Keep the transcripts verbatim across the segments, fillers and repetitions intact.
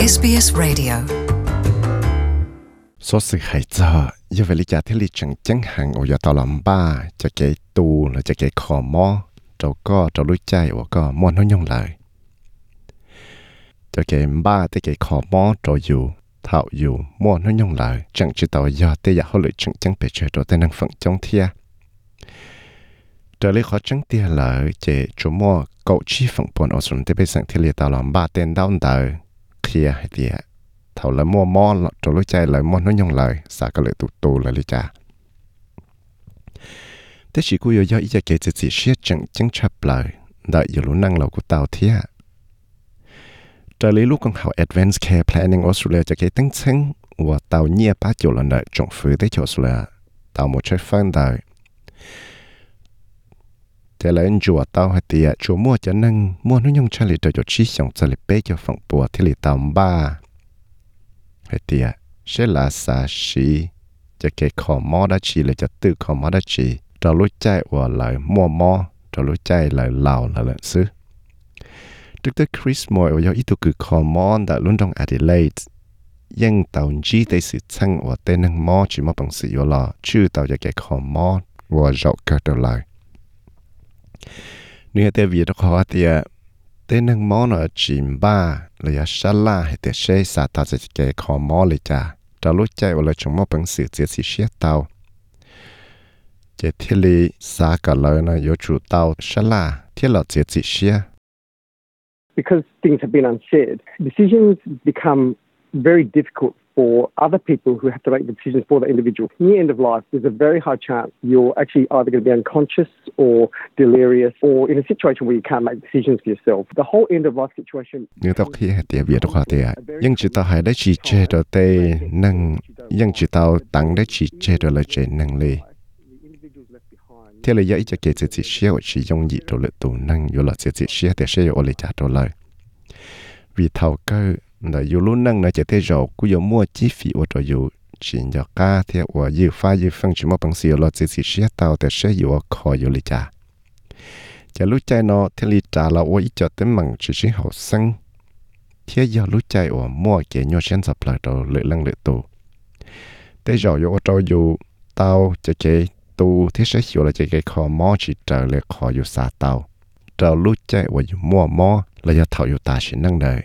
ét bê ét Radio. Số sự hay cho, yêu về lý giải thế lý chẳng chẳng hạn ở tàu làm ba, cho cái tu là cho cái khó mò, cho có cho lối chạy và có muốn nó nhung lại. Cho cái ba tới cái khó mò cho dù thạo dù muốn nó nhung lại, chẳng chỉ tàu giờ tới giờ họ lựa chẳng chẳng phải chơi cho tên năng phận trong thia. Trở lấy khó chẳng tia lại chế chủ mua cậu chi phận buồn ở xuống tới bây giờ thế lý tàu làm ba tên đau đời kia hay tiệt. Thầu là mua mò cho lối chạy lại mua nó nhung lại, xả cái lợi tụ tụ lại lý trả. Thế chỉ cô yêu do ý cho kể chỉ chỉ siết chẳng chẳng chấp lại, đợi yêu lũ năng lâu của tàu thía. Trở lý lúc con học Advanced Care Planning Australia cho kể tính chăng, và tàu nhia bá chỗ lần đợi trọng phứ tới chỗ Australia, tàu một chơi phân đợi. Thế là anh chùa tàu hay tiệt, chùa mua cho nâng, mua nó nhung cho lý cho chỗ chi xong cho lý bế cho phận bùa thế lý tàu ba. Hay tiệt, sẽ là xa xí, cho cái khó mò đã chỉ là cho tự khó mò đã chỉ, cho lối chạy và lại mua mò, cho lối chạy lại lào là lợn xứ. Trước tới Chris Moore ở ít cứ khó mò đã luôn trong Adelaide, nhưng tàu G tới sự chăng và tên năng mò chỉ mò bằng sự yếu lò, chứ tàu cho cái khó mò và rộng cơ trở lại. Nếu thế vì đó khó tiệt, tên năng mò nó chìm ba là ya shala hay te she sa ta sẽ cái khó mòเลยจ้ะจะรู้ใจว่าเราจงมอเป็นสื่อเสียสิเชียเตาเจที่ลีสากันเลยนะอยู่จุเตาชละที่เราเสียสิเชีย Because things have been unsaid, decisions become very difficult for other people who have to make the decisions for the individual. Near end of life, there's a very high chance you're actually either going to be unconscious or delirious or in a situation where you can't make decisions for yourself. The whole end of life situation. Như tao khi hạt tiệp việt đó tiệp, nhưng chỉ tao hayได้chỉ chế đồ tê năng, nhưng chỉ tao tăngได้chỉ chế đồ là chế năng lì. Thế là vậy cho kể chỉ chỉ xia và chỉ dùng gì đồ lệ tụ năng, dù là chỉ chỉ xia để xia ở lì trả đồ lời. Vì thầu cơ là dù lúc năng là chỉ thế rồi cũng có mua chi phí ở chỗ dù chỉ cho cá thì ở dù pha dù phân chỉ mua bằng xíu là chỉ chỉ xé tàu để xé dù ở kho dù lì trả chỉ lúc chạy nó thì lì trả là ở ít cho tới mảng chỉ chỉ hậu sinh thế giờ lúc chạy ở mua cái nhau sen sập lại đồ lệ lăng lệ tù thế rồi ở chỗ dù tàu chỉ cái tù thế xé dù là chỉ cái kho mò chỉ trở lại kho dù xả tàu trở lúc chạy ở dù mua mò là giờ thầu dù ta chỉ năng đời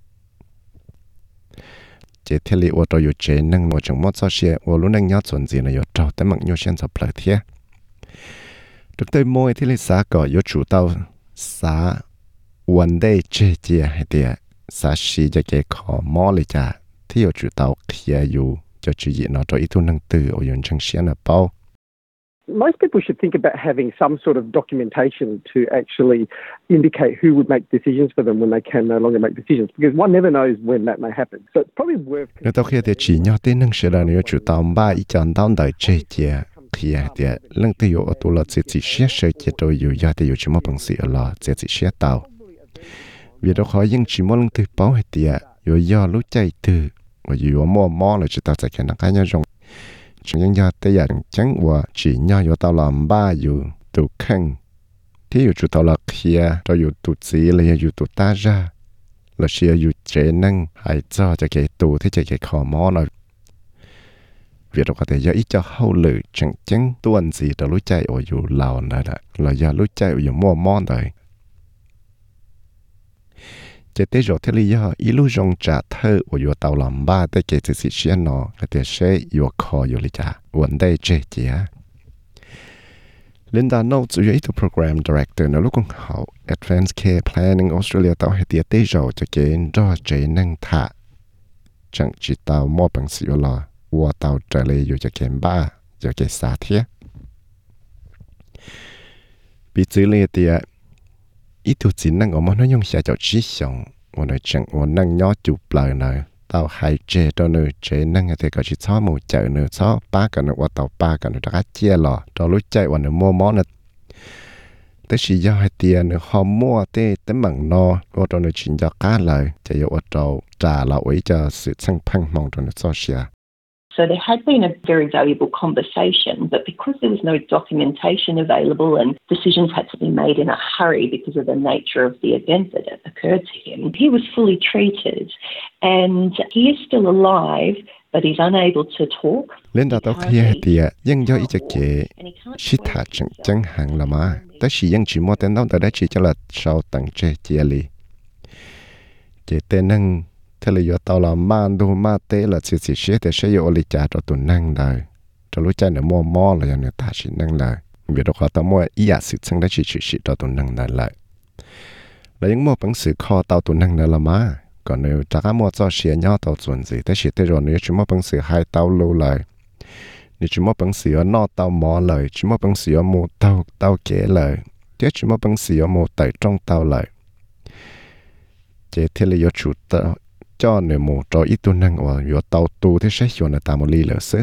chế thiết lý ô tô yêu chế năng một trong một số xe ô lúc năng nhớ chuẩn gì là yêu trâu tới mạng nhiều sen sập lại thế. Thực tế mỗi thiết lý xã có yêu chủ tàu xã vấn đề chế chế hay tiệt xã sĩ cho cái khó mò lại trả thì yêu chủ tàu kia yêu cho chủ gì nó cho ít thu năng từ ở yon chẳng xe là bao. Most people should think about having some sort of documentation to actually indicate who would make decisions for them when they can no longer make decisions, because one never knows when that may happen. So it's probably worth. Nếu tao khi thì chỉ nhớ tên năng sẽ là nếu chủ tàu ba ý chọn tao đời chơi chơi khi thì lần tiêu ở tụ là sẽ chỉ xét sẽ chỉ tôi yêu gia thì yêu chỉ một bằng sự là sẽ chỉ xét tàu. Vì đó khó nhưng chỉ một lần từ bảo hay thì yêu gia lúc chạy từ và yêu mua mua là chỉ tao sẽ cái năng cái nhau dùng. Chúng nhân gia tới dạng chẳng và chỉ nhau yêu tao làm ba yêu tụ khăn thì yêu chủ tao là kia cho yêu tụ gì là yêu tụ ta ra là chỉ yêu chế năng hay cho cho cái tụ thế cho cái khó mò này việc đó có thể do ít cho hậu lự chẳng chẳng tuần gì đó lối chạy ở yêu lào này là là do lối chạy ở yêu mua món này chế tế rồi thế lý do ý lưu rong trả thơ ở yêu tàu làm ba tới cái sự xí nó cái thể sẽ yêu khó yêu lý trả vấn đề chế chế Linda Notes ở ít program director nó lúc con học Advanced Care Planning Australia tàu hay tiệt tế rồi cho cái do chế năng thả chẳng chỉ tàu mua bằng xíu là và tàu trở lại yêu cho cái ba cho cái xa thiết bị xử lý tiệt ít thu chỉ năng ở món nó dùng xe cho trí sống và nói chẳng và năng nhỏ chụp lại này tàu hai chế đó nữa chế năng thì có chỉ sáu một chợ nữa sáu ba cái nữa và tàu ba cái nữa đã chia lò cho lúc chạy và nữa mua món nữa tới chỉ do hai tiền nữa họ mua tới tới bằng no và cho nữa chuyển cho cá lại chạy ở trâu trả lại cho sự sang phăng mong cho nó so sẻ So there had been a very valuable conversation, but because there was no documentation available and decisions had to be made in a hurry because of the nature of the event that had occurred to him, he was fully treated and he is still alive, but he's unable to talk. Lên đó tao kia thì nhưng do ý cho kể sĩ thả chẳng chẳng hàng là mà ta chỉ nhưng chỉ mua tên đâu ta đã chỉ cho là sau tặng chế chia li kể tên năng thế là do tao là man đồ ma tế là chỉ chỉ sẽ để sẽ yêu li trả cho tụi năng đời cho lúc chạy nữa mua mò là người ta chỉ năng đời vì đó họ tao mua ý giả sự chẳng đã chỉ chỉ chỉ cho tụi năng đời lại là những mua bằng sự kho tao tụi năng đời là mà còn nếu chắc là mua cho xe nhau tao chuẩn gì thế chỉ thế rồi nếu chúng mua bằng sự hai tao lâu lại nếu chúng mua bằng sự nó tao mò lại chúng mua bằng sự mua tao tao kể lại thế chúng mua bằng sự mua tại trong tao lại chế thế là do chủ tao cho nên một trò ít tu năng và do tàu tu thế sẽ hiểu là ta một ly lỡ xứ.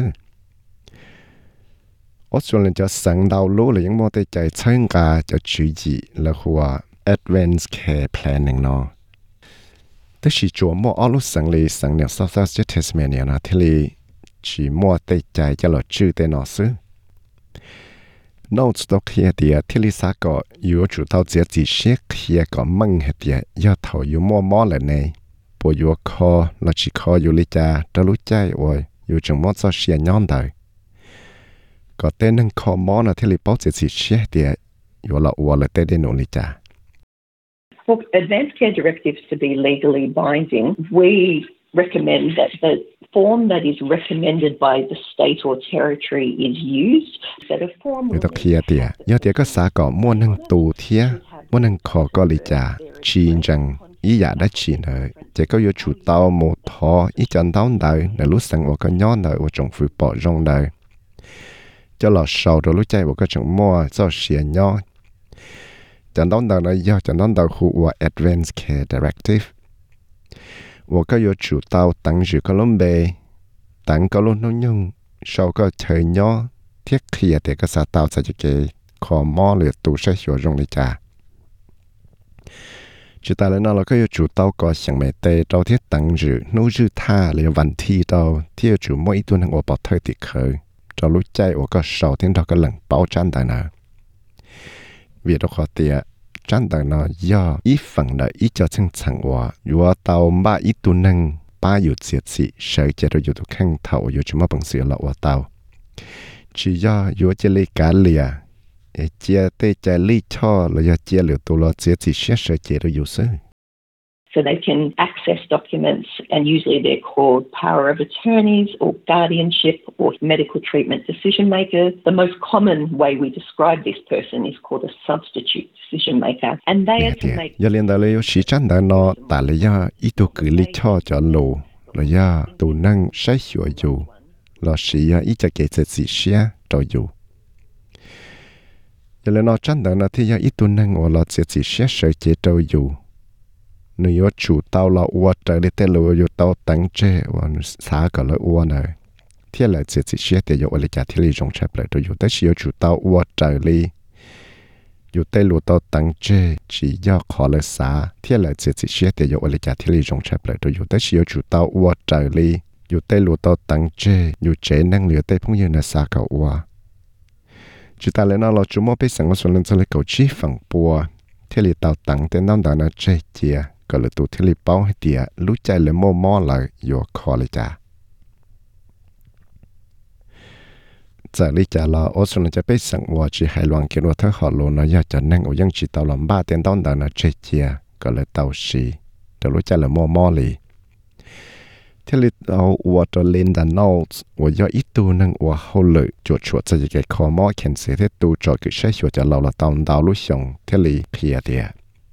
Australia cho sáng đầu lúa là những mô tê chạy chân cả cho chú gì là hoa Advanced Care Planning nó. Tức là chỗ mô ở lúc sáng lì sáng nèo South West Tasmania nó thế là chỉ mô tê chạy cho là chú tê nó xứ. Notes đó kia thì thế là sao có yếu chủ tàu chỉ chỉ sẽ kia có măng hết thì do thầu yếu mô mô là này. Bộ yếu khó là chỉ khó yếu lý cha cho lúc chạy rồi yếu chẳng mốt cho xe nhón đời. Có tên nâng khó mó là thế lý bó chỉ chỉ xe thì yếu là ua là tên đến nụ lý cha. For Advanced Care Directives to be legally binding, we recommend that the form that is recommended by the state or territory is used. Instead of form... Vì đó kia thì yếu thì có xã có mua nâng tù thía, mua nâng khó có lý cha, chỉ rằng ý giả đã chỉ nợ, chỉ có yếu chủ tàu một thọ ý chân tàu đời, để lúc sáng ở cái nhóm đời ở trong phụ bỏ rong đời. Cho là sau đó lúc chạy ở cái trong mua cho xìa nhóm. Chân tàu đời là do chân tàu đời khu của Advanced Care Directive. Ở cái yếu chủ tàu tăng dự cái lông bề, tăng cái lông nông nhung, sau cái thời nhóm thiết khi để cái xã tàu sẽ cho cái khó mò lửa tù sẽ hiểu rong lý cha. Chỉ ta lấy nó là cái chủ tàu có sáng mẹ tê tàu thiết tăng dự nô dư tha lấy văn thi tàu thiết chủ mỗi ít tuần ở bảo thời thì khởi cho lúc chạy ở cái sầu thiên đó cái lần bảo chăn đời nào vì đó khó tiệt chăn đời nào do ít phần là ít cho chân chẳng hòa vừa tàu ba ít tuần năng ba yếu diệt dị sợ chạy rồi yếu tụ khăn thầu yếu chúng mà bằng sự là ở tàu chỉ do yếu chỉ lấy cả lìa chia tê chạy lý cho là do chia liệu tụ lo chia chỉ xét sở chế rồiuse. So they can access documents and usually they're called power of attorneys or guardianship or medical treatment decision makers. The most common way we describe this person is called a substitute decision maker and they are to make... Do liên đại lý sĩ chăn đại nó tại lý do ý tụ cử lý cho cho lù là do tụ năng sai hiểu dù là sĩ ý cho kể sẽ chỉ xét cho dù. Giờ là nó chân đợt là thì giờ ít tuần năng ở là chỉ chỉ xét sở chế trâu dù nếu chủ tàu là uo trời để tên lúa tàu tăng chế và xã cả là uo này thì là chỉ chỉ xét để dụ lại trả thì lý trong chấp lại rồi dù tới chỉ chủ tàu uo trời li dù tên lúa tàu tăng chế chỉ do khó là xã thì là chỉ chỉ xét để dụ lại trả thì lý trong chấp lại rồi dù tới chỉ chủ tàu uo trời li dù tên lúa tàu tăng chế dù chế năng lượng tên phong như là xã cả uo chỉ ta lấy nó là chúng mua biết rằng số lượng cho lấy cầu chi phẳng bùa thế li tàu tăng tên non đó nó chơi chia còn là tụ thế li bao hay tiệt lúc chạy lấy mua mò lại vô khó lấy trả giờ lý trả là ở số lượng cho biết rằngว่าchỉ hai loạn kiếnว่าถ้าhọ luôn nó giờ cho nên ở những chỉ tàu làm ba tên non đó nó chơi chia còn là tàu xì từ lúc chạy lấy mua mò li thế làเอาว่าจะเล่นด้านนอกว่าย่ออีตัวนึงว่าเขาเลยจวดชวดจะจะเกิดข้อมอเขียนเสียที่ตัวจอดคือใช้ชวดจะเราละตอนดาวลุชงเทลีเพียเดีย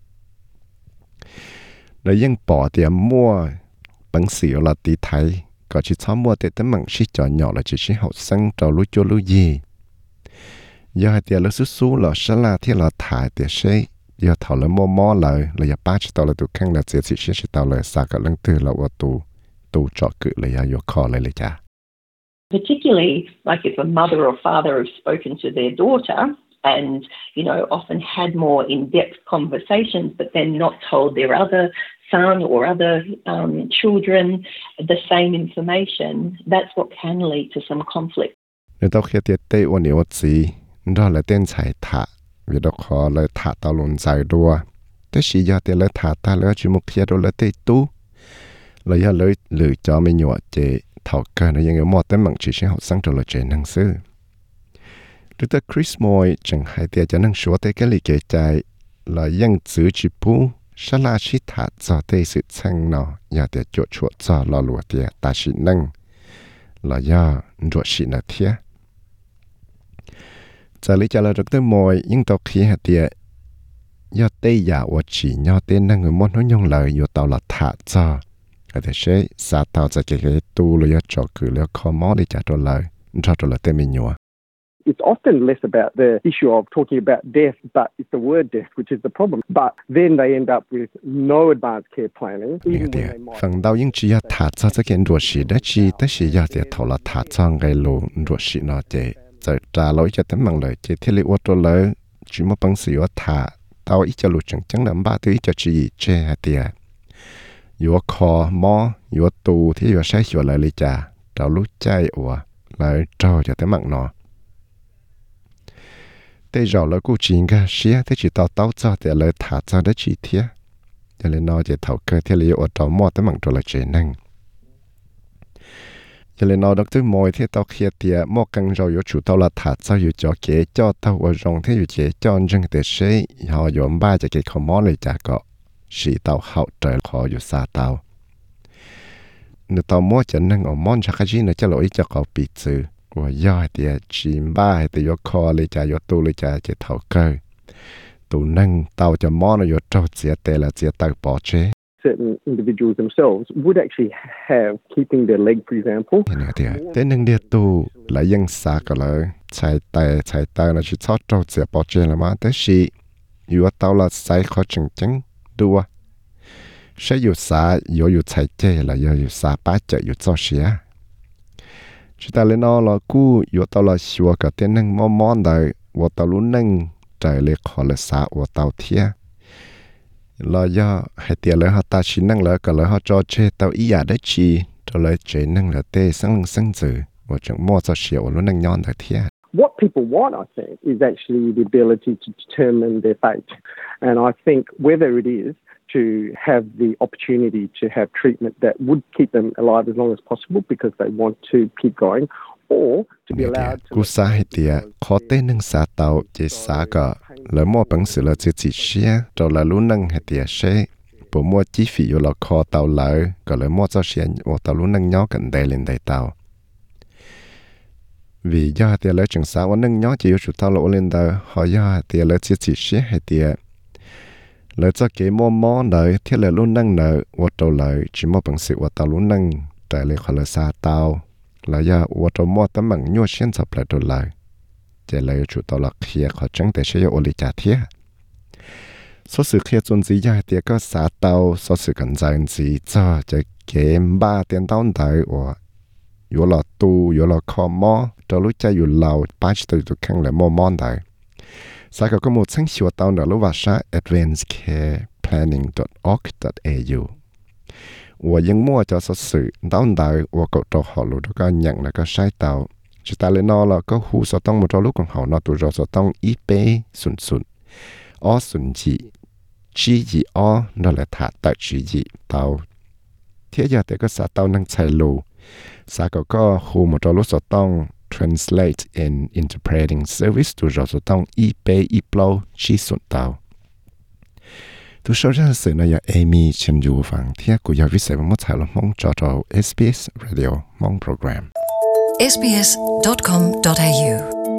แล้วยังปอเดียมั่วบังสีเราตีไทยก็ชิช้ามั่วแต่ตั้งมังชิจอหน่อละชิชิเขาสังจอลุจลุยีย่อเดียแล้วสู้ๆเราฉลาดที่เราถ่ายเดียใช้ย่อเท่าแล้วมั่วมั่วเลยเราอย่าป้าชิตอเราตัวข้างเราเสียสิชิชิตอเลยสักกับเรื่องตื่นเราว่าตัว Particularly, like if a mother or father have spoken to their daughter and, you know, often had more in-depth conversations, but then not told their other son or other um, children the same information, that's what can lead to some conflict. Nếu tao khi tiệt tây ôn yếu gì, đó là tên chạy thả, vì đó khó lời thả tao luôn dài đua. Thế chỉ do tiệt lời thả ta lời chỉ một khi đó là tây tu, lời do lời lựa cho mình nhọ chế thảo cơ nóยังmột tên bằng chỉ sẽ học sang rồi là chế năng sư. Đối với Chris Moy chẳng hay tiệt cho năng số tới cái lý kể chạy làยังgiữ chỉ pu, sẽ là chỉ thả cho tây sự sang nó, nhà tiệt chuột chuột cho lo lụa tiệt ta chỉ năng là do ruột chỉ là thiệt. Giờ lý cho là doctor Moy nhưng tao khi hạt tiệt do tây giả và chỉ nhau tên năng người muốn nói nhung lời do tao là thả cho. Ở thế sẽ xa tao cho cái cái tu rồi cho cử liệu khó mó đi trả cho lời cho cho lời tên mình nhua. It's often less about the issue of talking about death, but it's the word death which is the problem. But then they end up with no advanced care planning. Even when they might. Phần đầu những chỉ là thả cho cái kiện ruột xì đó chỉ đó chỉ là để thầu là thả cho cái lô ruột xì nó chế. Giờ trả lỗi cho tấm bằng lời chế thiết lý ô tô lời chỉ một bằng sự thả tao ít cho lụt chẳng chẳng làm ba thứ ít cho chỉ chế hạt tiền. Yếu khó mò yếu tù thì yếu sai hiểu lại lý trả trao lúc chạy ủa lại trao cho tấm bằng nó. Thế rồi là cô chính cả xía thế chỉ tao tao cho để lời thả cho đó chỉ thiệt. Cho nên nó chỉ thầu cơ thiết lý ô tô mò tấm bằng rồi là chế năng. Cho nên nó doctor Moy thì tao kia tiệt mò căng rồi yếu chủ tao là thả cho yếu cho kế cho tao ở trong thế yếu chế cho anh để sẽ họ yếu ba cho cái không mò lời trả cọ. Chỉ tao hậu trời khó yếu xa tao. Nếu tao mua chân năng ở món chắc gì nữa cho lỗi cho cậu bị trừ. Và do thì chìm ba hay thì yếu khó lời trả yếu tu lời trả chế thảo cơ. Tu năng tao cho món nó yếu trâu chế tê là chế tao bỏ chế. Certain individuals themselves would actually have keeping their leg, for example. Thế nên địa tu là dân xa cả lời chạy tay chạy tay là chỉ chót trâu chế bỏ chế là mà thế thì yếu tao là sai khó chừng chừng đua. Sẽ yếu xa yếu yếu chạy chế là yếu yếu xa bá chạy yếu cho xía. Chỉ ta lên nó là cú yếu tao là xua cả tên năng mò mò đời và tao luôn năng trời lệ khó là xa và tao thiê. Là do hai tiền lợi họ ta chỉ năng lợi cả lợi họ cho chế tao ý giả đấy chi cho lợi chế năng là tê sang sang dự và chẳng mua cho xỉu luôn năng nhon đời thiê. What people want, I think, is actually the ability to determine their fate. And I think whether it is to have the opportunity to have treatment that would keep them alive as long as possible because they want to keep going, or to be allowed to... Cú xa hay tiệt, khó tên năng xa tàu chế xa cả, lợi mua bằng sự là chế chỉ xế, rồi là luôn năng hay tiệt xế. Bộ mua chi phí là khó tàu lợi, còn lợi mua cho xế, và tàu luôn năng nhỏ gần đây lên đầy tàu. Vì do tiệt lợi chẳng xa, và năng nhỏ chỉ yếu chủ tàu lộ lên đời, họ do tiệt lợi chế chỉ xế hay tiệt. Lợi cho kế mô mô lợi, thiết lợi luôn năng nợ, và tàu lợi chỉ mua bằng sự và tàu luôn năng, tại lợi khó lợi xa tàu. Là do và tàu mua tấm bằng nhuột xuyên dọc lại đồ lợi. Chỉ lợi chủ tàu là khía khó chẳng thể sẽ ô lý trả thiết. Số sự khía chuẩn gì do thì có xa tàu, số sự cần dành gì cho chỉ kế ba tiền tàu đời và yếu là tu, yếu là khó mô, cho lúc cha yếu lâu, ba chỉ tàu tụ khăn lại mô mô đời. Sau có một sáng xua tàu nữa lúc vào xã advanced care planning dot org dot a u. Và những mua cho sự tàu đời và cậu trò họ lúc đó có nhận là có sai tàu. Chỉ ta lên nó là có hú sở tông một trò lúc còn họ nó tụ rõ sở tông ý bê xuân xuân. Ó xuân dị, chí dị ó nó là thả tại chí dị tàu. Thế giờ thì có xã tàu năng chạy lù. Xã có có hú một trò lúc sở tông Translate and Interpreting Service tụ rõ sở tông ý bê ý plau chí xuân tàu. Tụ sở ra sự này là Amy chân dù vàng thiết của giáo viết sẽ một thải là mong cho trò ét bê ét Radio mong program. s b s dot com dot a u